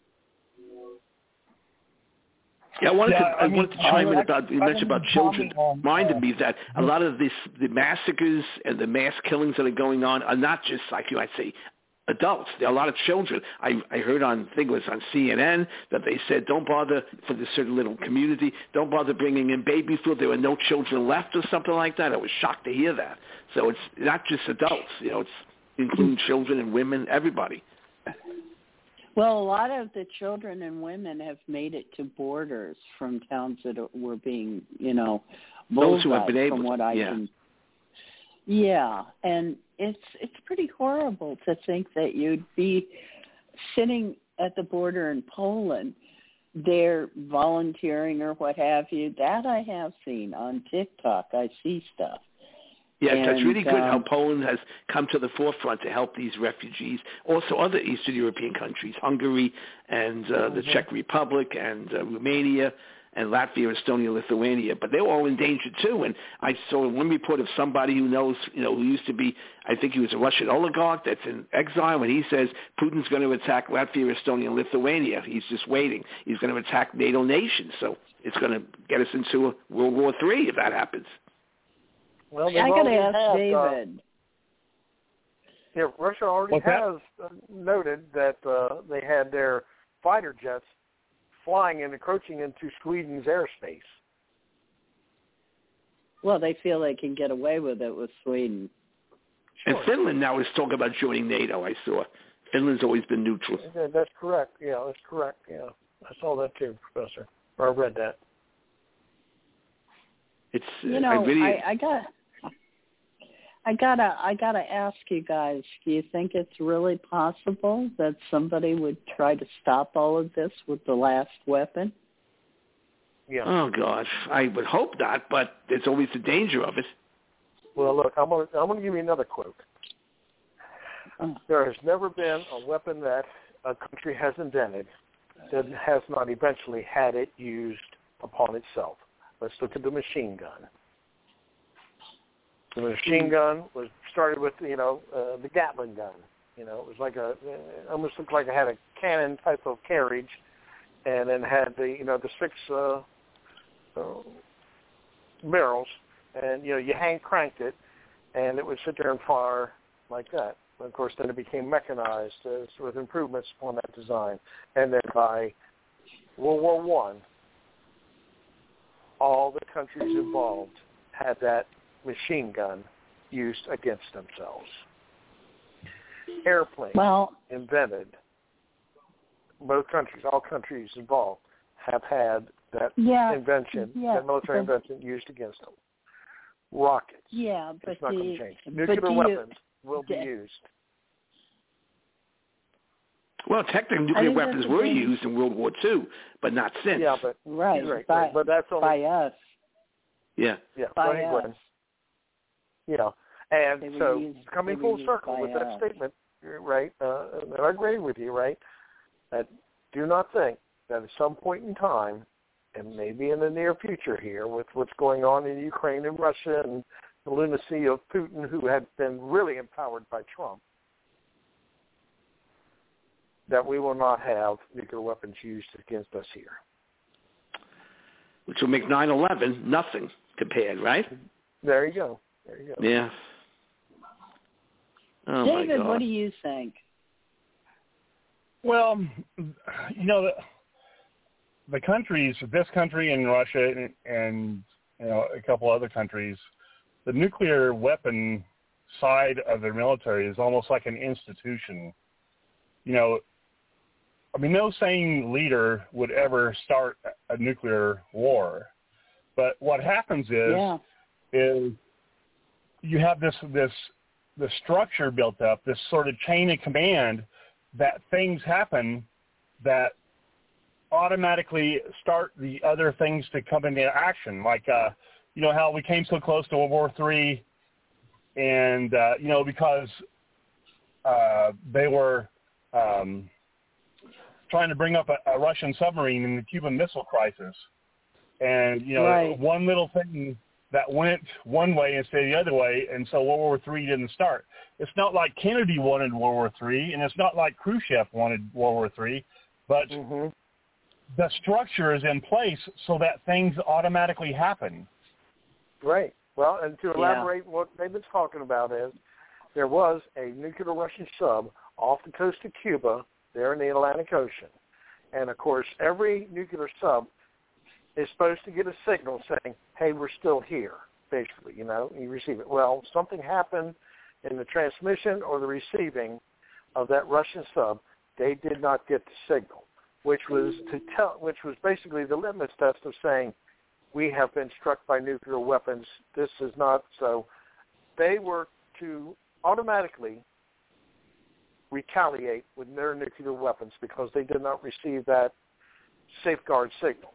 Yeah, I wanted yeah, to. I, I mean, wanted to chime in I, about. You I, mentioned about children. on, Reminded uh, me that a lot of this, the massacres and the mass killings that are going on, are not just like you might say, adults. There are a lot of children. I, I heard on, I think it was on C N N, that they said, don't bother for this certain little community. Don't bother bringing in baby food. There were no children left, or something like that. I was shocked to hear that. So it's not just adults. You know, it's including children and women, everybody. Well, a lot of the children and women have made it to borders from towns that were being, you know, those who have been able from what to, I yeah. can. Yeah, and it's it's pretty horrible to think that you'd be sitting at the border in Poland, there volunteering or what have you. That I have seen on TikTok. I see stuff. Yes, and, that's really good um, how Poland has come to the forefront to help these refugees. Also other Eastern European countries, Hungary and uh, mm-hmm. the Czech Republic and uh, Romania and Latvia, Estonia, Lithuania. But they're all endangered too. And I saw one report of somebody who knows, you know, who used to be, I think he was a Russian oligarch that's in exile, and he says Putin's going to attack Latvia, Estonia, and Lithuania. He's just waiting. He's going to attack NATO nations. So it's going to get us into a World War Three if that happens. Well, I got to ask had, David. Uh, yeah, Russia already What's has uh, noted that uh, they had their fighter jets flying and encroaching into Sweden's airspace. Well, they feel they can get away with it with Sweden. And Sure. Finland now is talking about joining NATO, I saw. Finland's always been neutral. Yeah, that's correct. Yeah, that's correct. Yeah, I saw that too, Professor. Or I read that. It's You uh, know, I really. I, I got, I gotta, I gotta ask you guys. Do you think it's really possible that somebody would try to stop all of this with the last weapon? Yeah. Oh God, I would hope not, but there's always the danger of it. Well, look, I'm going to I'm going to give you another quote. There has never been a weapon that a country has invented that has not eventually had it used upon itself. Let's look at the machine gun. The machine gun was started with, you know, uh, the Gatling gun. You know, it was like a, it almost looked like it had a cannon type of carriage, and then had the, you know, the six uh, uh, barrels, and, you know, you hand cranked it, and it would sit there and fire like that. And of course, then it became mechanized uh, with improvements upon that design. And then by World War One, all the countries involved had that machine gun used against themselves. Airplanes well, invented. Both countries, all countries involved, have had that yeah, invention, yeah, that military but, invention used against them. Rockets. Yeah, but it's not the, going to change. but Nuclear you, weapons will be the, used. Well, technically, nuclear weapons were thing. used in World War Two, but not since. Yeah, but right, right, by, right, but that's only by us. Yeah. Yeah, by go ahead, us. Glenn. Yeah, and They so used, coming full circle by with that us. statement, right? Uh, and I agree with you, right? That do not think that at some point in time, and maybe in the near future here, with what's going on in Ukraine and Russia and the lunacy of Putin, who had been really empowered by Trump, that we will not have nuclear weapons used against us here. Which will make nine eleven nothing compared, right? There you go. There you go. Yeah. Oh, David, my God. what do you think? Well, you know, the, the countries, this country and Russia and, and you know a couple other countries, the nuclear weapon side of their military is almost like an institution. You know, I mean, no sane leader would ever start a nuclear war. But what happens is, yeah. is you have this this the structure built up, this sort of chain of command that things happen that automatically start the other things to come into action. Like, uh, you know, how we came so close to World War Three, and, uh, you know, because uh, they were um, trying to bring up a, a Russian submarine in the Cuban Missile Crisis. And, you know, right. one little thing that went one way instead of the other way, and so World War Three didn't start. It's not like Kennedy wanted World War Three, and it's not like Khrushchev wanted World War Three, but mm-hmm. the structure is in place so that things automatically happen. Right. Well, and to elaborate yeah. what David's talking about is there was a nuclear Russian sub off the coast of Cuba there in the Atlantic Ocean. And, of course, every nuclear sub is supposed to get a signal saying, hey, we're still here, basically, you know, you receive it. Well, something happened in the transmission or the receiving of that Russian sub. They did not get the signal, which was to tell, which was basically the litmus test of saying, we have been struck by nuclear weapons. This is not so. They were to automatically retaliate with their nuclear weapons because they did not receive that safeguard signal.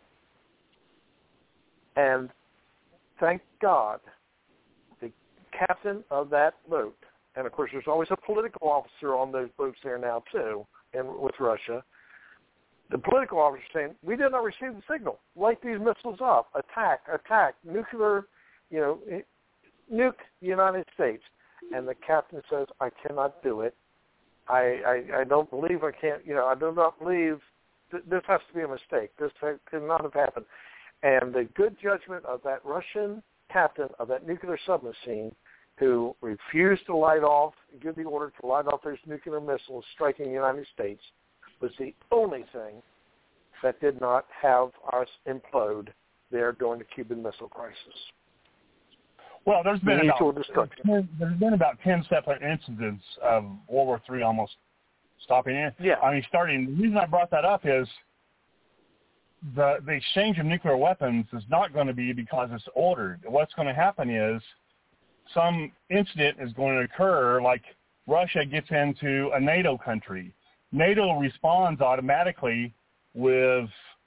And thank God, the captain of that boat, and of course there's always a political officer on those boats there now too, and with Russia, the political officer saying, we did not receive the signal. Light these missiles up. Attack, attack, nuclear, you know, nuke the United States. And the captain says, I cannot do it. I, I, I don't believe I can't, you know, I do not believe th- this has to be a mistake. This could not have happened. And the good judgment of that Russian captain of that nuclear submarine who refused to light off, give the order to light off those nuclear missiles striking the United States was the only thing that did not have us implode there during the Cuban Missile Crisis. Well, there's been Mutual about destruction. there's been about ten separate incidents of World War Three almost stopping in. Yeah. I mean, starting. The reason I brought that up is the the exchange of nuclear weapons is not going to be because it's ordered. What's going to happen is some incident is going to occur, like Russia gets into a NATO country. NATO responds automatically with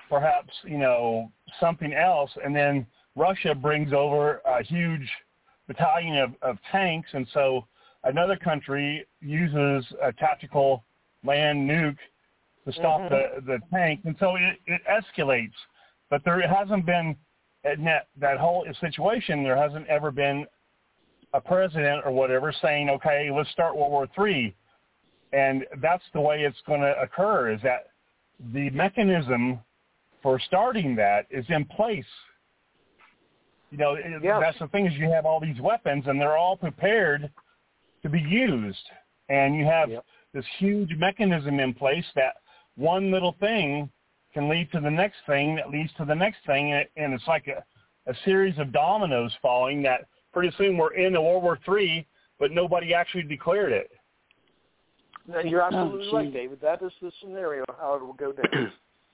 perhaps, you know, something else, and then Russia brings over a huge battalion of, of tanks, and so another country uses a tactical land nuke to stop mm-hmm. the, the tank, and so it, it escalates. But there hasn't been, in that, that whole situation, there hasn't ever been a president or whatever saying, okay, let's start World War Three. And that's the way it's going to occur, is that the mechanism for starting that is in place. You know, yeah. That's the thing, is you have all these weapons, and they're all prepared to be used. And you have yep. this huge mechanism in place that one little thing can lead to the next thing that leads to the next thing, and it's like a, a series of dominoes falling that pretty soon we're in a World War Three, but nobody actually declared it. No, you're absolutely oh, right, David. That is the scenario, how it will go down.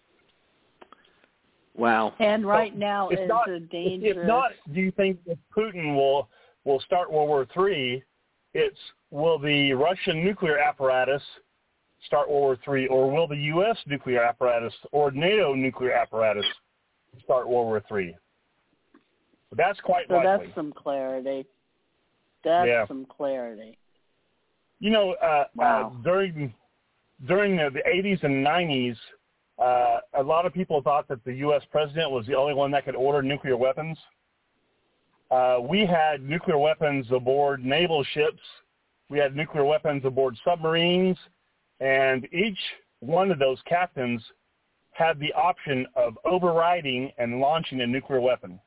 Wow. And right so now is not, a dangerous... If not, do you think that Putin will, will start World War Three? It's, will the Russian nuclear apparatus start World War Three, or will the U S nuclear apparatus or NATO nuclear apparatus start World War Three? That's quite so likely. So that's some clarity. That's yeah. some clarity. You know, uh, wow. uh, during during the, the eighties and nineties, uh, a lot of people thought that the U S president was the only one that could order nuclear weapons. Uh, we had nuclear weapons aboard naval ships. We had nuclear weapons aboard submarines. And each one of those captains had the option of overriding and launching a nuclear weapon.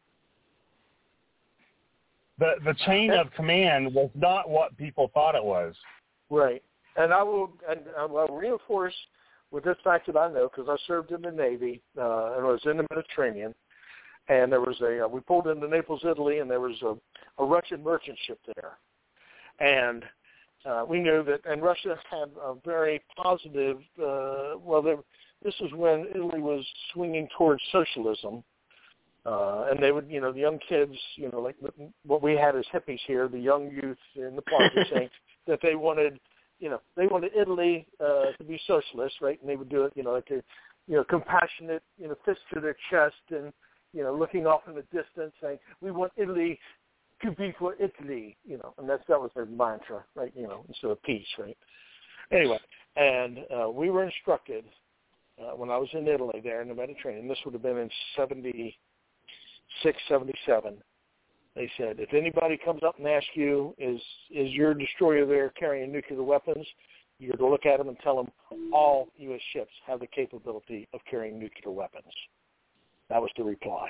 The the chain of command was not what people thought it was. Right. And I will and I will reinforce with this fact that I know, because I served in the Navy uh, and was in the Mediterranean. And there was a, uh, we pulled into Naples, Italy, and there was a, a Russian merchant ship there. And uh, we knew that, and Russia had a very positive, uh, well, there, this was when Italy was swinging towards socialism. Uh, and they would, you know, the young kids, you know, like what we had as hippies here, the young youth in the park were saying that they wanted, you know, they wanted Italy uh, to be socialist, right? And they would do it, you know, like a, you know, compassionate, you know, fist to their chest and, you know, looking off in the distance, saying, we want Italy to be for Italy, you know, and that's, that was their mantra, right, you know, instead of peace, right? Anyway, and uh, we were instructed uh, when I was in Italy there in the Mediterranean, this would have been in seventy-six, seventy-seven, they said, if anybody comes up and asks you, is is your destroyer there carrying nuclear weapons, you're to look at them and tell them all U S ships have the capability of carrying nuclear weapons. That was the reply.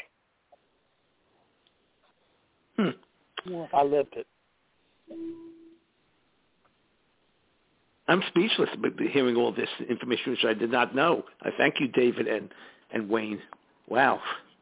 Hmm. I lived it. I'm speechless about hearing all this information, which I did not know. I thank you, David and, and Wayne. Wow.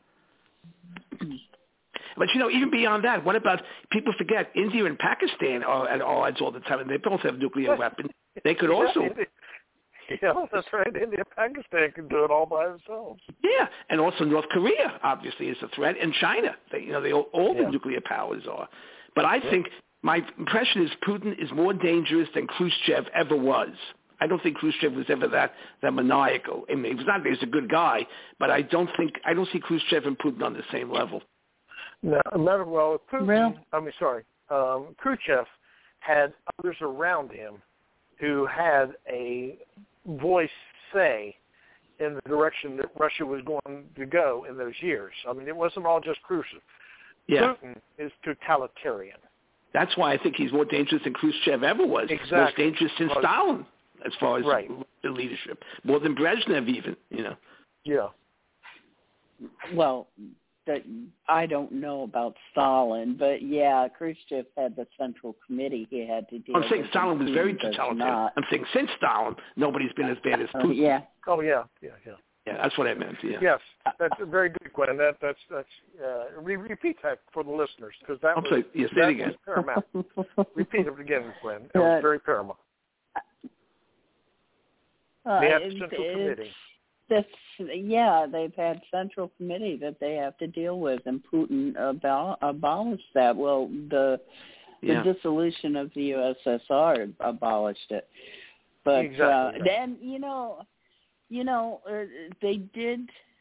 But, you know, even beyond that, what about, people forget, India and Pakistan are at odds all the time, and they both have nuclear weapons. They could also... Yeah, that's right. India and Pakistan can do it all by themselves. Yeah, and also North Korea, obviously, is a threat, and China. They, you know, they all, all yeah. the nuclear powers are. But I yeah. think my impression is Putin is more dangerous than Khrushchev ever was. I don't think Khrushchev was ever that, that maniacal. I mean, he was not. He was a good guy, but I don't think I don't see Khrushchev and Putin on the same level. No, not well. Putin. Real? I mean, sorry. Um, Khrushchev had others around him who had a voice say in the direction that Russia was going to go in those years. I mean, it wasn't all just Khrushchev. Yeah. Putin is totalitarian. That's why I think he's more dangerous than Khrushchev ever was. Exactly. Most dangerous since Well, Stalin, as far as right. the leadership. More than Brezhnev even, you know. Yeah. Well, that I don't know about Stalin, but yeah, Khrushchev had the Central Committee he had to deal with. I'm saying Stalin was very totalitarian. I'm saying since Stalin, nobody's been as bad as Putin. Uh, yeah. Oh, yeah, yeah, yeah. Yeah, that's what I meant, yeah. Yes, that's a very good, Glenn. That, that's, that's, uh, re- repeat that for the listeners, because that, I'm was, sorry, yeah, say that it again. was paramount. Repeat it again, Glenn. It Uh, was very paramount. Uh, They have it's- Central it's- Committee. That's, yeah, they've had Central Committee that they have to deal with, and Putin abol- abolished that. Well, the the Yeah. dissolution of the U S S R abolished it. But Exactly, uh, yeah. then, you know, you know, uh, they did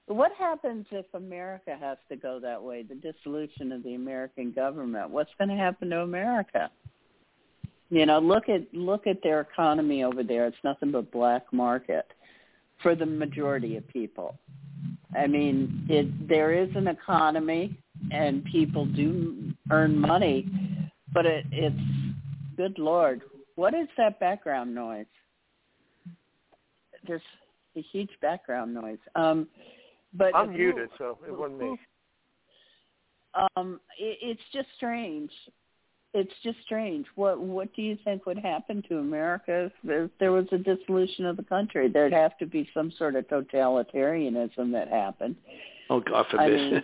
what happens if America has to go that way, the dissolution of the American government? What's going to happen to America? You know, look at look at their economy over there. It's nothing but black market for the majority of people. I mean, it there is an economy, and people do earn money, but it, it's, good Lord, what is that background noise? There's a huge background noise. Um, but I'm muted, so it wasn't me. Um, it, it's just strange. It's just strange. What What do you think would happen to America if, if there was a dissolution of the country? There'd have to be some sort of totalitarianism that happened. Oh, God forbid. I mean,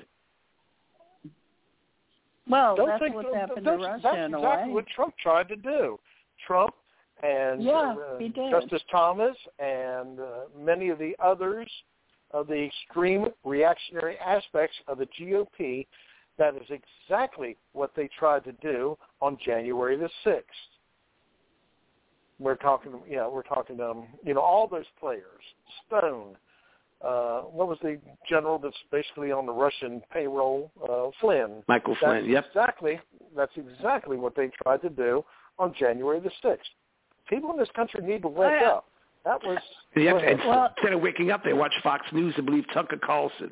well, Don't that's think, what's that's, happened that's, to Russia that's in a exactly way. what Trump tried to do. Trump and Yeah, uh, he did. Justice Thomas and uh, many of the others of the extreme reactionary aspects of the G O P, that is exactly what they tried to do on January the sixth. We're talking, you know, we're talking, um, you know, all those players, Stone. Uh, what was the general that's basically on the Russian payroll? Uh, Flynn. Michael That's Flynn. Yep. Exactly. That's exactly what they tried to do on January the sixth. People in this country need to wake Oh, yeah. up. That was. Yep. And Well, instead of waking up, they watch Fox News and believe Tucker Carlson.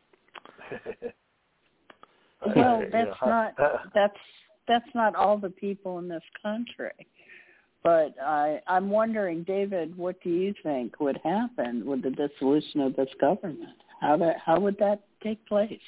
Well, You that's know, not uh, that's that's not all the people in this country. But I, I'm wondering, David, what do you think would happen with the dissolution of this government? How that how would that take place?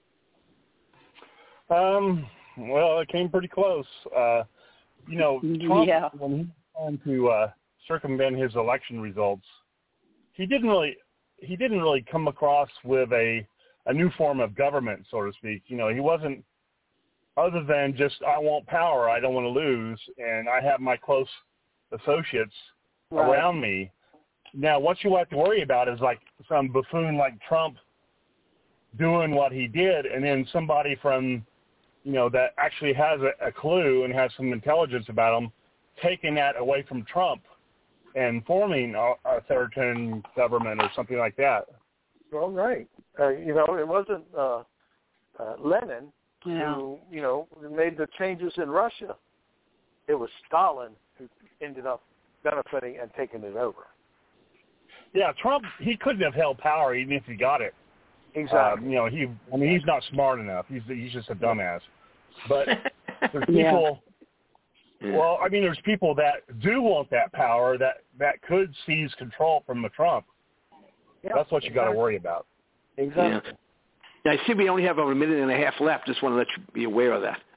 Um, well, it came pretty close. Uh, you know, Trump, Yeah. when he was trying to uh, circumvent his election results, he didn't really he didn't really come across with a a new form of government, so to speak. You know, he wasn't, other than just, I want power, I don't want to lose, and I have my close associates Right. around me. Now, what you have to worry about is like some buffoon like Trump doing what he did, and then somebody from, you know, that actually has a, a clue and has some intelligence about him, taking that away from Trump and forming a authoritarian government or something like that. Well, right. Uh, you know, it wasn't uh, uh, Lenin Yeah. who, you know, made the changes in Russia. It was Stalin who ended up benefiting and taking it over. Yeah, Trump, he couldn't have held power even if he got it. Exactly. Um, you know, he, I mean, he's not smart enough. He's he's just a dumbass. But there's Yeah. people, Yeah. well, I mean, there's people that do want that power that, that could seize control from the Trump. Yeah, That's what you got to exactly. worry about. Exactly. Yeah. I see we only have about a minute and a half left. Just want to let you be aware of that.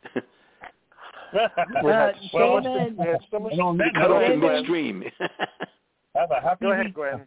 We had Uh, so David- much, we had so much And on that Cut off in David- midstream. Have a happy Go ahead, week. Gwen.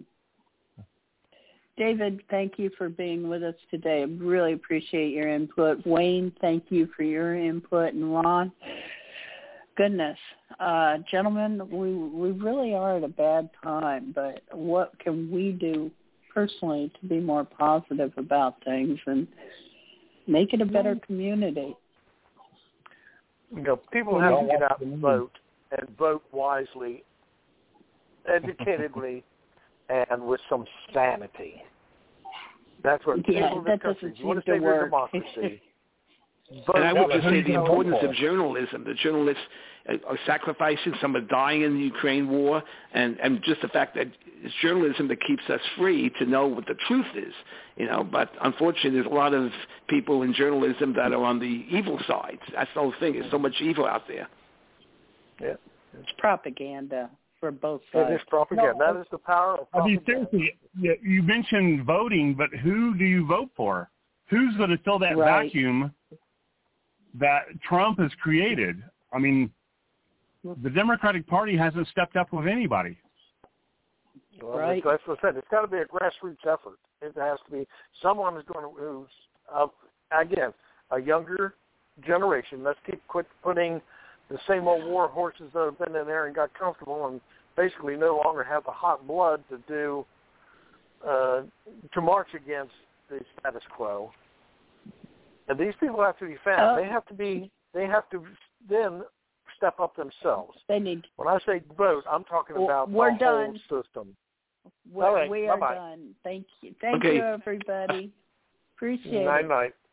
David, thank you for being with us today. I really appreciate your input. Wayne, thank you for your input. And Ron, goodness, uh, gentlemen, we we really are at a bad time, but what can we do personally to be more positive about things and make it a better community? You know, people have to get out and vote, and vote wisely, educatedly, and with some sanity. That's what Yeah, people in that this country, doesn't you want to seem to save your work. democracy. Vote And I would Yeah, just but say who the you gonna importance vote of for? journalism. The journalists are sacrificing. Some are dying in the Ukraine war, and, and just the fact that it's journalism that keeps us free to know what the truth is. You know, but unfortunately, there's a lot of people in journalism that are on the evil side. That's the whole thing. There's so much evil out there. Yeah. It's propaganda for both It sides. is propaganda. No, that is the power of I mean, propaganda. seriously, you- you mentioned voting, but who do you vote for? Who's going to fill that Right. vacuum that Trump has created? I mean, the Democratic Party hasn't stepped up with anybody. Well, Right. That's what I said. It's got to be a grassroots effort. It has to be someone who's going to, who's, uh, again, a younger generation. Let's keep quit putting the same old war horses that have been in there and got comfortable and basically no longer have the hot blood to do, uh, to march against the status quo. And these people have to be found. Uh, they have to be, they have to then step up themselves. They need When I say vote, I'm talking Well, about we're the done. whole system. We, All right. we are Bye-bye. done. Thank you. Thank Okay. you, everybody. Appreciate Night it. night.